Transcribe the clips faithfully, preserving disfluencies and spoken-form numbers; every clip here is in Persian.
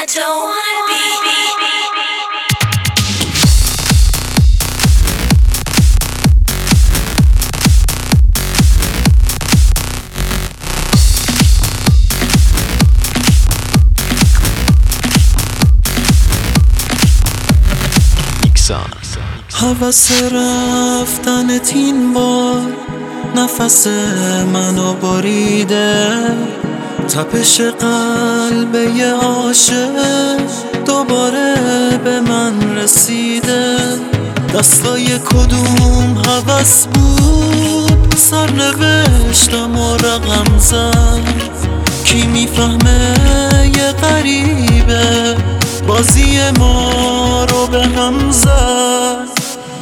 I don't wanna be. هوس رفتن تین بار نفس منو بریده، تپش قلب یه عاشق دوباره به من رسیده. دستای کدوم هوس بود سرنوشتم و رقم زد، کی میفهمه یه غریبه بازی ما رو به هم زد.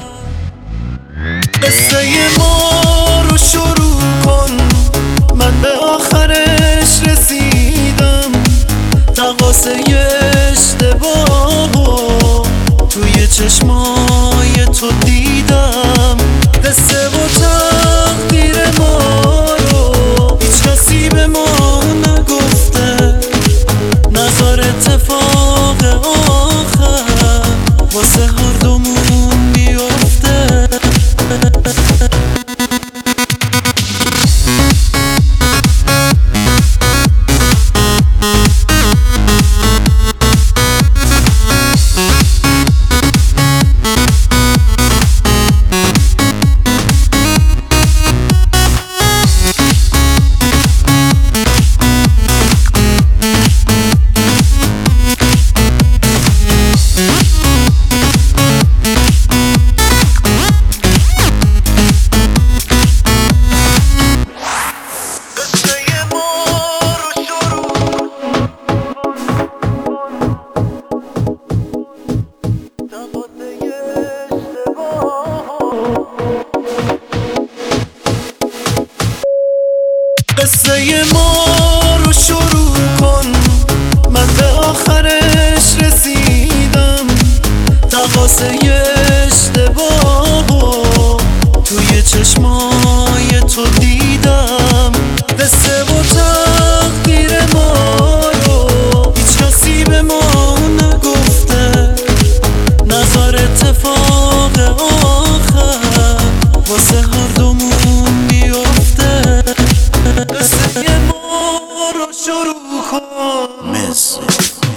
قصه ما رو شروع کن، من به آخرش رسیدم. تقاصه اشتباهو توی چشمای تو دیدم. قصه و تقدیر ما رو هیچ کسی به ما نگفته، نظر اتفاق آخر واسه هر دومون بیفته. قصه ما رو شروع کن، من به آخرش رسیدم. تقاصه اشتباهو توی چشمای تو دیدم. قصه و تقدیر ما رو هیچ کسی به ما نگفته، نظر اتفاق آخر واسه هر دومون بیفته. قصه ما رو شروع کن.